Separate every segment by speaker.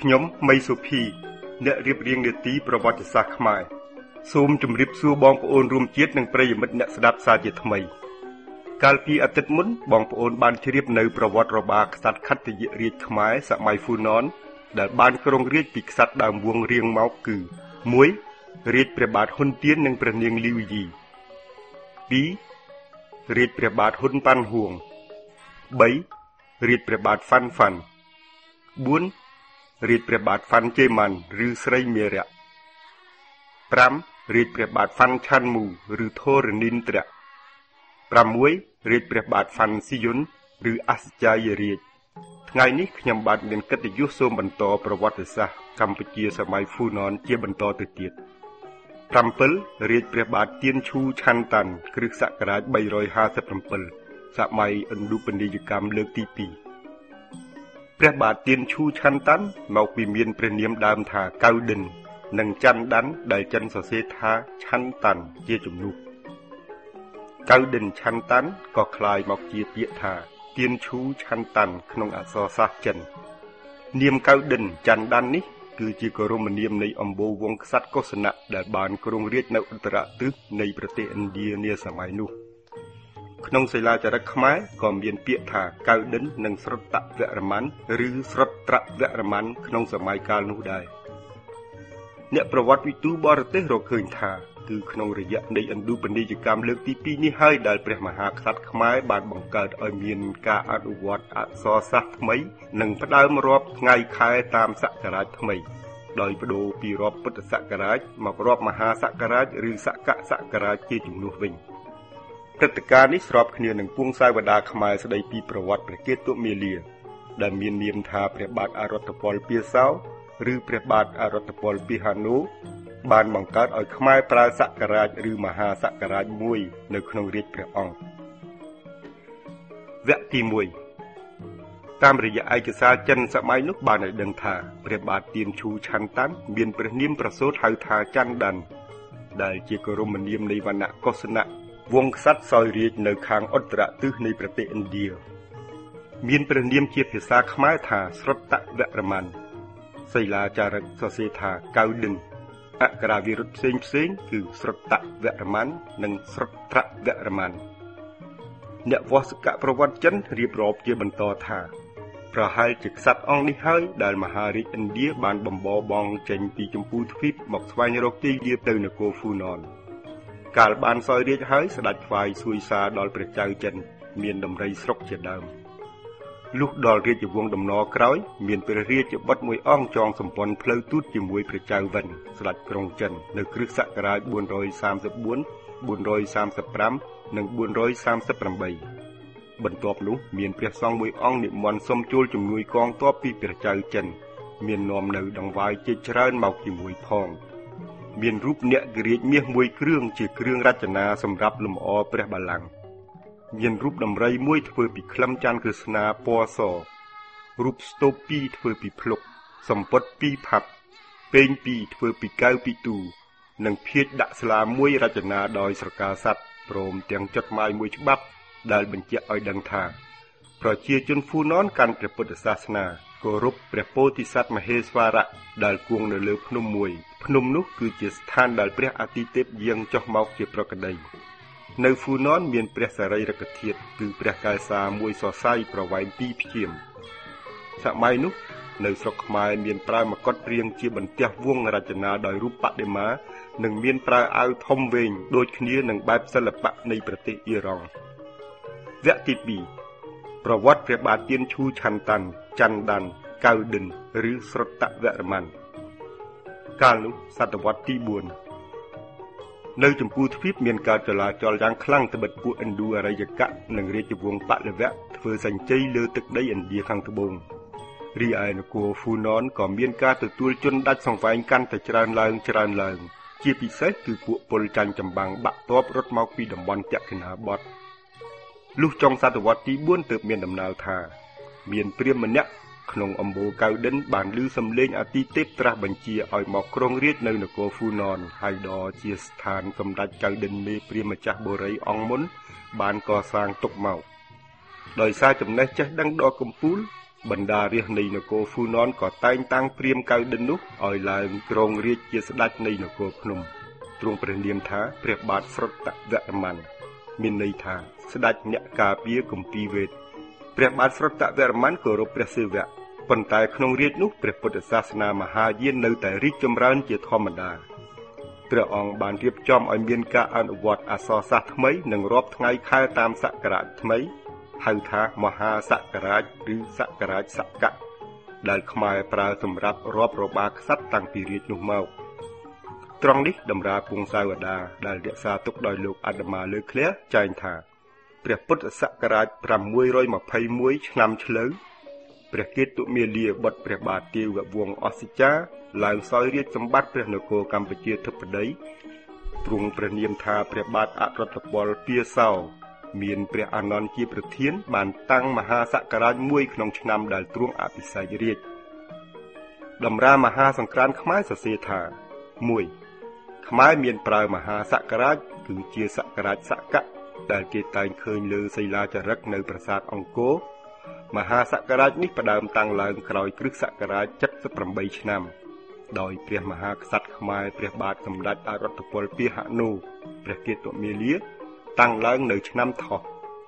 Speaker 1: ខ្ញុំមីសុភីអ្នករៀបរៀងនាទីប្រវត្តិសាស្ត្រខ្មែរសូមជម្រាបសួរបងប្អូនរួមជាតិនិងប្រិយមិត្តអ្នកស្ដាប់សារជាថ្មីកាលពីអាទិត្យមុនបងប្អូនបានជ្រាបនៅប្រវត្តិរបស់ក្សត្រខត្តយរាជខ្មែរសម័យហ្វូណនដែលបានគ្រងរាជ្យពីក្សត្រដើមវងរៀងមកគឺ 1. រាជព្រះបាទហ៊ុនទៀននិងព្រះនាងលីវយី 2. រាជព្រះបាទហ៊ុនប៉ាន់ហួង 3. រាជព្រះបាទហ្វាន់ហ្វាន់ 4. រាជព្រះបាទហ្វាន់ជេម៉ាន់ឬស្រីមេរៈ 5. រាជព្រះបាទហ្វាន់ឆាន់មូឬធរនីនត្រៈ 6. រាជព្រះបាទហ្វាន់ស៊ីយុនឬអស្ចារ្យរាជថ្ងៃនេះខ្ញុំបាទមានកិត្តិយសសូមបន្តប្រវត្តិសាស្ត្រកម្ពុជាសម័យហ្វូណនជាបន្តទៅទៀត7រាជព្រះបាទទៀនឈូឆាន់តាន់គ្រិស្តសករាជ357សម័យឥណ្ឌូពាណិជ្ជកម្មលើកទី2ព្រះបាទទៀនឈូឆាន់តាន់មកពីមានព្រះនាមដើមថាកៅដិននិងច័ន្ទដាន់ដែលចិនសរសេរថាឆាន់តាន់ជាជំនួសកៅដិនឆាន់តាន់ក៏คล้ายមកជាពាក្យថាទៀនឈូឆាន់តាន់ក្នុងអក្សរសាស្ត្រចិននាមកៅដិនច័ន្ទដាន់នេះគឺជាគោរមនាមនៃអម្បូរវង្សក្សត្រកុសណៈដែលបានគ្រងរាជ្យនៅឧត្តរទិសនៃប្រទេសឥណ្ឌានាសម័យនោះក្នុងសិលាចារឹកខ្មែរក៏មានពាក្យថាកៅដិននិងស្រុតវរ្ម័នឬស្រុតត្រវរ្ម័នក្នុងសម័យកាលនោះដែរអ្នកប្រវត្តិវិទូបរទេសរកឃើញថាគឺក្នុងរយៈនៃឥណ្ឌូពាណិជ្ជកម្មលើកទី2នេះហើយដែលព្រះមហាក្សត្រខ្មែរបានបង្កើតឲ្យមានការអនុវត្តអក្សរសាស្ត្រថ្មីនិងផ្ដើមរាប់ថ្ងៃខែតាមសករាជថ្មីដោយបដូរពីរាប់ពុទ្ធសករាជមករាប់មហាសករាជឬសកសករាជជាជំនួសវិញព្រឹត្តិការណ៍នេះស្របគ្នានឹងពងសាវតាខ្មែរស្ដីពីប្រវត្តិព្រះកេតុមាលាដែលមាននាមថាព្រះបាទអរតពលពាសោឬព្រះបាទអរតពលពិហានូបានបង្កើតឲ្យខ្មែរប្រើសករាជឬមហាសករាជមួយនៅក្នុងរាជព្រះអង្គវគ្គទី1តាមរយៈឯកសារចិនសម័យនោះបានឲ្យដឹងថាព្រះបាទទៀនឈូឆាន់តាន់មានព្រះនាមប្រសូតហៅថាច័ន្ទដាន់ដែលជាគោរមនាមនៃវណ្ណៈកុសណៈវង្សក្សត្រសោយរាជនៅខាងឧត្តរទិសនៃប្រទេសឥណ្ឌាមានព្រះនាមជាភាសាខ្មែរថាស្រុតវរ្ម័នសិលាចារឹកសរសេរថាកៅដិនអក្ខរាវិរុទ្ធផ្សេងគឺស្រុតវរ្ម័ននិងស្រុត្រវរ្ម័នអ្នកវស្កប្រវត្តិចិនរៀបរាប់ជាបន្តថាប្រហែលជាក្សត្រអង្គនេះហើយដែលមហារាជឥណ្ឌាបានបំបរបងចេញពីចម្ពូទ្វីបមកស្វែងរកទីលាទៅនគរហ្វូណនកាលបានសោយរាជហើយស្ដេចថ្វាយសួយសារដល់ព្រះចៅចិនមានដំរីស្រុកជាដើមលុះដល់រាជវង្សដំណរក្រោយមានព្រះរាជបុត្រមួយអង្គចងសម្ព័ន្ធផ្លូវទូតជាមួយព្រះចៅវិនស្ដេចក្រុងចិននៅគ្រិស្តសករាជ434 435និង438បន្ទាប់នោះមានព្រះសង្ឃមួយអង្គនិមន្តសុំចូលជំនួយកងទ័ពពីព្រះចៅចិនមាននាំនៅដង្វាយជាច្រើនមកជាមួយផងមានរូបអ្នកគរាជមាសមួយគ្រឿងជាគ្រឿងរចនាសម្រាប់លម្អព្រះបល្ល័ង្កមានរូបដំរីមួយធ្វើពីក្លឹមច័ន្ទក្រស្នាពណ៌សរូបស្ទូប2ធ្វើពីភ្លុកសំពត់2ផាប់ពេង2ធ្វើពីកៅពីទូនិងភាជន៍ដាក់ស្លាមួយរចនាដោយស្រកាស័ព្ទព្រមទាំងចុចម៉ាយមួយច្បាប់ដែលបញ្ជាក់ឲ្យដឹងថាប្រជាជនហ្វូណនកាន់ព្រះពុទ្ធសាសនាគោរពព្រះពោធិសត្វមហេស្វរៈដែលគង់នៅលើភ្នំមួយភ្នំនោះគឺជាស្ថានដែលព្រះអាទិទេពយាងចុះមកជាប្រក្តីនៅហ្វូណនមានព្រះសារីរិកធាតុគឺព្រះកែសាមួយសរសៃប្រវែង2ព្យាមសម័យនោះនៅស្រុកខ្មែរមានប្រើមកុដរាងជាបន្ទះវង្សរចនាដោយរូបបដិមានិងមានប្រើអាវធំវែងដូចគ្នានឹងបែបសិល្បៈនៃប្រទេសអ៊ីរ៉ង់វគ្គទី2ប្រវត្តិព្រះបាទទៀនឈូឆាន់តាន់ច័ន្ទដាន់កៅដិនឬស្រុតវរ្ម័នកាលនោះសតវត្សទី4នៅចម្ពោះទ្វីបមានការចលាចលយ៉ាងខ្លាំងត្បិតពួកឥណ្ឌូអរិយកៈនិងរាជវង្សបលវៈធ្វើសញ្ជ័យលើទឹកដីឥណ្ឌាខាងត្បូងរីឯនគរហ្វូណនក៏មានការទទួលជនដាច់សង្វែងកាន់តែច្រើនឡើងជាពិសេសគឺពួកពលចាញ់ចម្បាំងបាក់ទ័ពរត់មកពីតំបន់ទក្កិណាបតលុះចុងសតវត្សទី4ទើបមានដំណើរថាមានព្រាហ្មណ៍ម្នាក់ក្នុងអម្បូរកៅដិនបានឮសំឡេងអាទិទេពត្រាស់បញ្ជាឲ្យមកគ្រងរាជ្យនៅនគរហ្វូណនហើយដល់ជាស្ថានសម្ដេចកៅដិនមេព្រាហ្មណ៍ម្ចាស់បូរីអង្គមុនបានកសាងទុកមកដោយសារចំណេះចេះដឹងដ៏កំពូលបណ្ដារាជនៃនគរហ្វូណនក៏តែងតាំងព្រាហ្មណ៍កៅដិននោះឲ្យឡើងគ្រងរាជជាស្ដេចនៃនគរភ្នំទ្រង់ព្រះនាមថាព្រះបាទស្រុតវរ្ម័នមានន័យថាស្ដេចអ្នកការពារគម្ពីរវេទព្រះបាទស្រុតវរ្ម័នគោរពព្រះសិវៈប៉ុន្តែក្នុងរាជនោះព្រះពុទ្ធសាសនាមហាយាននៅតែរីកចម្រើនជាធម្មតាព្រះអង្គបានរៀបចំឲ្យមានការអនុវត្តអក្សរសាស្ត្រថ្មីនិងរាប់ថ្ងៃខែតាមសករាជថ្មីហៅថាមហាសករាជឬសករាជសកៈដែលខ្មែរប្រើសម្រាប់រាប់របាក្សត្រតាំងពីរាជនោះមកត្រង់នេះតម្រាពងសាវតាដែលរក្សាទុកដោយលោកអាត្មាលើឃ្លាចែងថាព្រះពុទ្ធសករាជ621ឆ្នាំឆ្លូវព្រះកេតុមាលាបុត្រព្រះបាទទាវវង្សអស្ចារ្យឡើងសោយរាជសម្បត្តិព្រះនគរកម្ពុជាធិបតីទ្រង់ព្រះនាមថាព្រះបាទអរតពលពាសោមានព្រះអានន្ទជាប្រធានបានតាំងមហាសករាជមួយក្នុងឆ្នាំដែលទ្រង់អភិសេករាជតម្រាមហាសង្ក្រាន្តខ្មែរសរសេរថា1ខ្មែរមានប្រើមហាសករាជគឺជាសករាជសកៈដែលគេតែងឃើញលើសិលាចារឹកនៅប្រាសាទអង្គរមហាសករាជនេះផ្ដើមតាំងឡើងក្រោយគ្រិស្តសករាជ78ឆ្នាំដោយព្រះមហាក្សត្រខ្មែរព្រះបាទសម្ដេចអរតពលពាហនុព្រះកេតុមាលាតាំងឡើងនៅឆ្នាំថោះ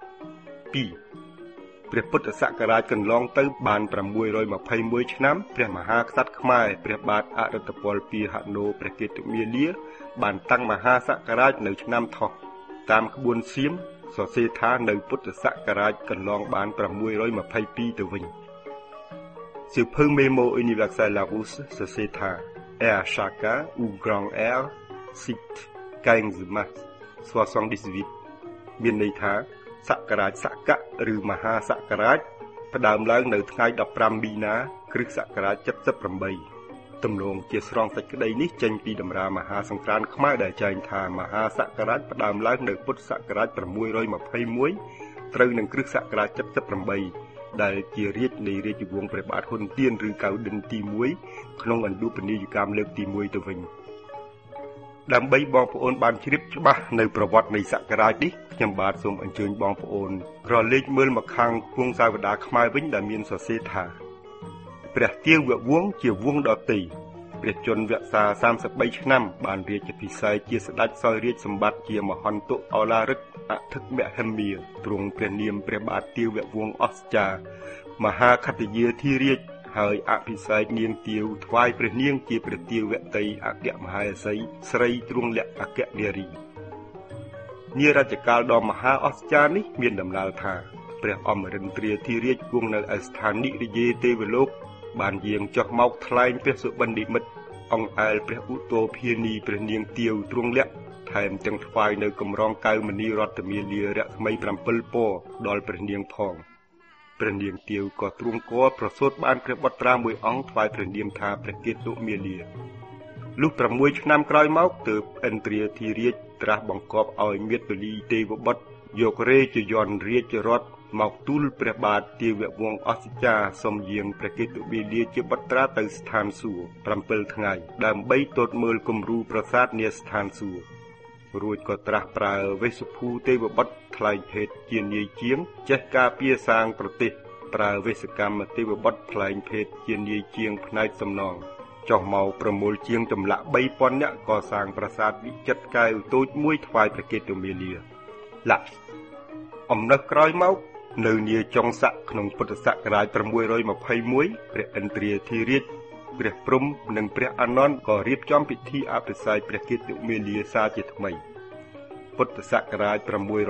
Speaker 1: 2ព្រះពុទ្ធសករាជកន្លងទៅបាន621ឆ្នាំព្រះមហាក្សត្រខ្មែរព្រះបាទអរតពលពាហនុព្រះកេតុមាលាបានតាំងមហាសករាជនៅឆ្នាំថោះតាមក្បួនសៀមសរសេរថានៅពុទ្ធសករាជកន្លងបាន622ទៅវិញសៀវភៅ Memo Universel Larousse សរសេរថា Er chacun ou grand air cite 15 mars 78មានន័យថាសករាជសកៈឬមហាសករាជផ្ដើមឡើងនៅថ្ងៃ15មីនាគ្រិស្តសករាជ78ទំនងជាស្រង់សេចក្តីនេះចេញពីតម្រាមហាសង្ក្រាន្តខ្មែរដែលចែងថាមហាសករាជផ្ដើមឡើងនៅពុទ្ធសករាជ621ត្រូវនឹងគ្រិស្តសករាជ78ដែលជារាជនៃរាជវង្សព្រះបាទហ៊ុនទៀនឬកៅឌិនទី1ក្នុងអនុពនីយកម្មលើកទី1ទៅវិញដើម្បីបងប្អូនបានជ្រាបច្បាស់នៅប្រវត្តិនៃសករាជនេះខ្ញុំបាទសូមអញ្ជើញបងប្អូនក្រឡេកមើលមកខាងគង់សាវតាខ្មែរវិញដែលមានសរសេរថាព្រះទាវវង្សជាវង្សដទៃព្រះជន្មវក្សា33ឆ្នាំបានរាជពិសេសជាស្ដេចសោយរាជសម្បត្តិជាមហន្តឱឡារិកអធិកមហិមាទ្រង់ព្រះនាមព្រះបាទទាវវង្សអស្ចារ្យមហាខត្តយាធិរាជហើយអភិសេកនាងទាវថ្វាយព្រះនាងជាព្រះទាវវតីអគ្គមហេសីស្រីទ្រង់លក្ខអគ្គនារីនារជ្ជកាលដ៏មហាអស្ចារ្យនេះមានដំណើរថាព្រះអមរិន្ទ្រាធិរាជគង់នៅឯស្ថាននិរយេទេវលោកបានយាងចុះមកថ្លែងព្រះសុបិននិមិត្តអង្គអែលព្រះឧទោភានីព្រះនាងទាវទ្រង់លក្ខថែមទាំងថ្វាយនៅកម្រងកៅមនីរតមាលារស្មី7ពណ៌ដល់ព្រះនាងផងព្រះនាងទាវក៏ទ្រង់គរប្រសូតបានព្រះបុត្រាមួយអង្គថ្វាយព្រះនាមថាព្រះកេតុមាលាលុះ6ឆ្នាំក្រោយមកទើបឥន្ទ្រាធិរាជត្រាស់បង្គាប់ឲ្យមាតុលីទេវបុត្រយករេជយន្តរាជរដ្ឋមកទូលព្រះបាទទាវវង្សអស្ចារ្យសូមយាងព្រះកេតុមាលាជាបុត្រាទៅស្ថានសួគ៌7ថ្ងៃដើម្បីទតមើលគំរូប្រាសាទនាស្ថានសួគ៌រួចក៏ត្រាស់ប្រើវេស្សភូទេវបុត្រថ្លែងភេទជានាយជាងចេះការពារសាងប្រទេសប្រើវេស្សកម្មទេវបុត្រថ្លែងភេទជានាយជាងផ្នែកសំណងចុះមកប្រមូលជាងចម្លាក់ 3000 នាក់កសាងប្រាសាទវិចិត្រកែវតូចមួយថ្វាយព្រះកេតុមាលាលក្ខអំណឹកក្រោយមកនៅនាចុងស័កក្នុងពុទ្ធសករាជ621ព្រះឥន្ទ្រាធិរាជព្រះព្រហ្មនិងព្រះអានន្ទក៏រៀបចំពិធីអភិសេកព្រះកេតុមាលាសាជាថ្មីពុទ្ធសករាជ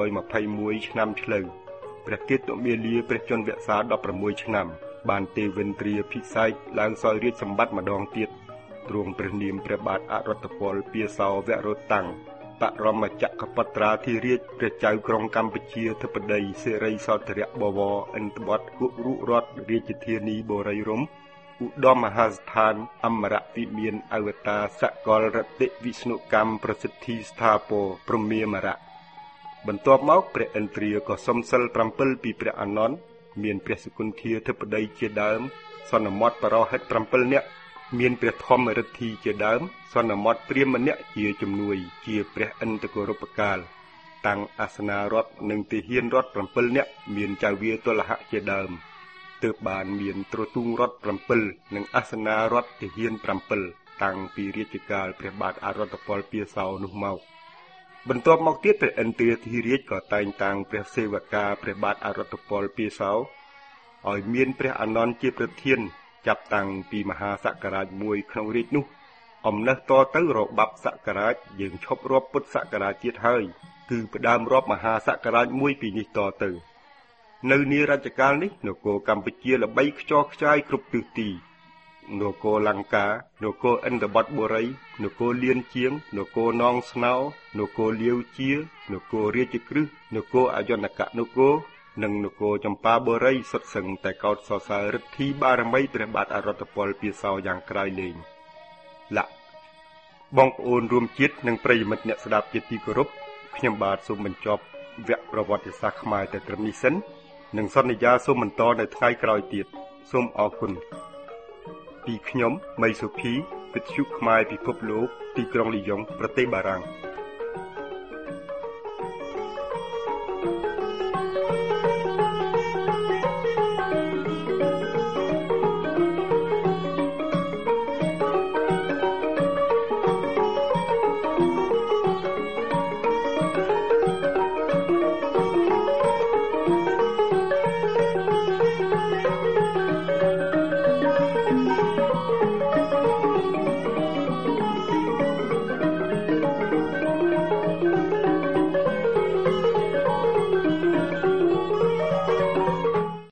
Speaker 1: 621ឆ្នាំឆ្លូវព្រះកេតុមាលាព្រះជន្មវក្សា16ឆ្នាំបានទេវិន្ទ្រាភិសេកឡើងសោយរាជសម្បត្តិម្ដងទៀតទ្រង់ព្រះនាមព្រះបាទអរតពលពាសោវរតាំងបរមចក្រពត្រាធិរាជព្រះចៅក្រុងកម្ពុជាធិបតីសិរីសោធរៈបវរឥន្ទបតគុរុរដ្ឋរាជធានីបូរីរម្យឧត្តមមហាស្ថានអមរវិមានអវតារសកលរតិវិស្ណុកម្មប្រសិទ្ធិស្ថាពរព្រមាមរៈបន្ទាប់មកព្រះឥន្ទ្រាក៏សុំសិល7ពីព្រះអានន្ទមានព្រះសុគន្ធាធិបតីជាដើមសន្មតបរោហិត7នាក់មានព្រះធម្មរិទ្ធីជាដើមសន្មតព្រាហ្មណ៍ម្នាក់ជាជំនួយជាព្រះឥន្ទគោរពកាលតាំងអាសនារដ្ឋនិងទាហានរដ្ឋ7នាក់មានចៅវាទលហៈជាដើមទើបបានមានត្រទូងរដ្ឋ7និងអាសនារដ្ឋទាហាន7តាំងពីរាជកាលព្រះបាទអរតពលពាសោនោះមកបន្ទាប់មកទៀតព្រះឥន្ទ្រាធិរាជក៏តែងតាំងព្រះសេវកាព្រះបាទអរតពលពាសោឲ្យមានព្រះអានន្ទជាប្រធានចាប់តាំងពីមហាសក្រាជមួយក្នុងរាជនោះអំណះតទៅរបបសក្រាជយើងឈប់រាប់ពុទ្ធសក្រាជទៀតហើយគឺផ្ដើមរាប់មហាសក្រាជមួយពីនេះតទៅនៅនារជ្ជកាលនេះនគរកម្ពុជាល្បីខ្ចរខ្ចាយគ្រប់ទិសទីនគរលង្កានគរឥន្ទបតបុរីនគរលៀនជាងនគរនងស្នោនគរលាវជានគររាជក្រឹសនគរអយនកនគរនិងនគរចម្ប៉ាបុរីសុទ្ធសឹងតែកោតសរសើរឫទ្ធីបារមីព្រះបាទអរតពលពាសោយ៉ាងក្រៃលែងលក្ខបងប្អូនរួមជាតិនិងប្រិយមិត្តអ្នកស្ដាប់ជាទីគោរពខ្ញុំបាទសូមបញ្ចប់វគ្គប្រវត្តិសាស្ត្រខ្មែរតែត្រឹមនេះសិននិងសន្យាសូមបន្តនៅថ្ងៃក្រោយទៀតសូមអរគុណពីខ្ញុំមីសុភីវិទ្យុខ្មែរពិភពលោកទីក្រុងលីយ៉ុងប្រទេសបារាំង